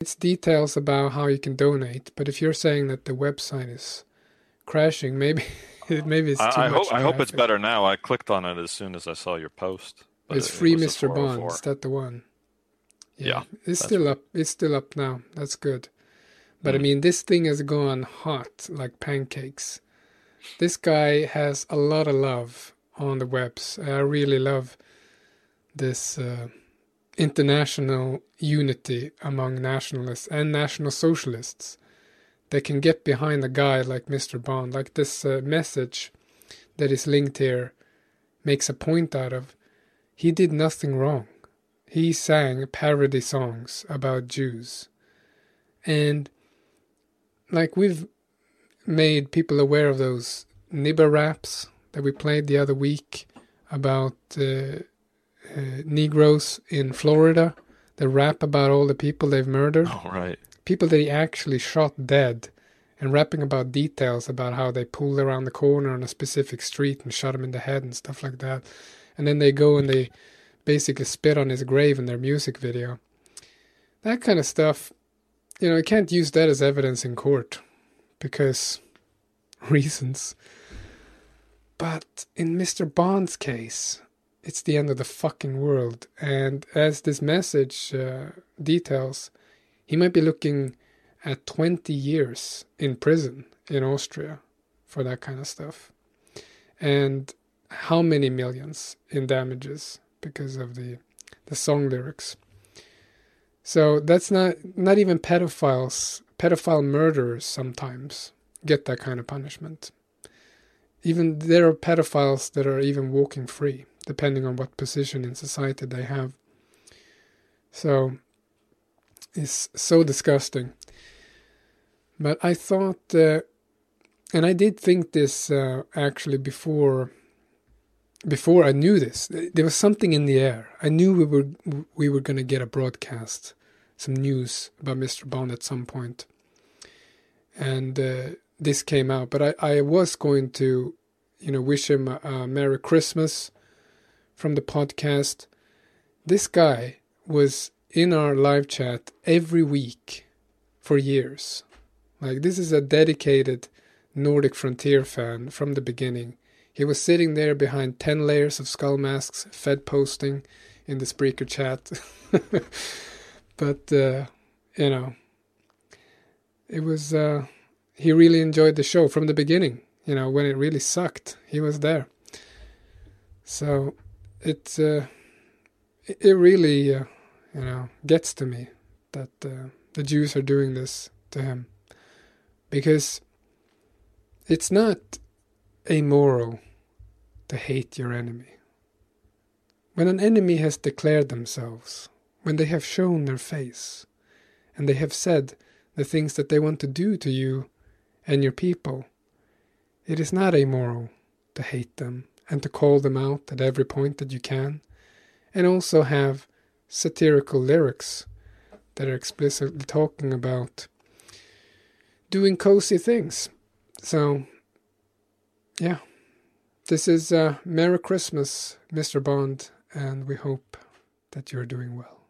it's details about how you can donate. But if you're saying that the website is crashing, maybe maybe it's too much I hope it's traffic. better now. I clicked on it as soon as I saw your post, but It's it free was a Mr. Bond. Is 404. that the one? Yeah, Yeah, it's that's still right. up. It's still up now. That's good. But I Hmm. mean, this thing has gone hot like pancakes. This guy has a lot of love on the webs. I really love this international unity among nationalists and national socialists. They can get behind a guy like Mr. Bond, like this message that is linked here makes a point out of. He did nothing wrong. He sang parody songs about Jews. And like we've made people aware of those Nibba raps that we played the other week about Negroes in Florida that rap about all the people they've murdered, Oh, right. people that he actually shot dead, and rapping about details about how they pulled around the corner on a specific street and shot him in the head and stuff like that. And then they go and they basically spit on his grave in their music video. That kind of stuff, you can't use that as evidence in court because reasons. But in Mr. Bond's case, it's the end of the fucking world. And as this message details, he might be looking at 20 years in prison in Austria for that kind of stuff. And how many millions in damages because of the song lyrics. So that's not even pedophile murderers sometimes get that kind of punishment. Even there are pedophiles that are even walking free, depending on what position in society they have. So it's so disgusting. But I thought, and I did think this actually before I knew this. There was something in the air. I knew we were going to get a broadcast, some news about Mr. Bond at some point. And this came out. But I was going to, wish him a Merry Christmas from the podcast. This guy was in our live chat every week for years. Like, this is a dedicated Nordic Frontier fan from the beginning. He was sitting there behind 10 layers of skull masks, fed posting in the Spreaker chat. But, it was, he really enjoyed the show from the beginning. When it really sucked, he was there. So it really, gets to me that the Jews are doing this to him. Because it's not amoral to hate your enemy. When an enemy has declared themselves, when they have shown their face, and they have said the things that they want to do to you and your people, it is not amoral to hate them and to call them out at every point that you can, and also have satirical lyrics that are explicitly talking about doing cozy things. So, yeah. This is Merry Christmas, Mr. Bond, and we hope that you're doing well.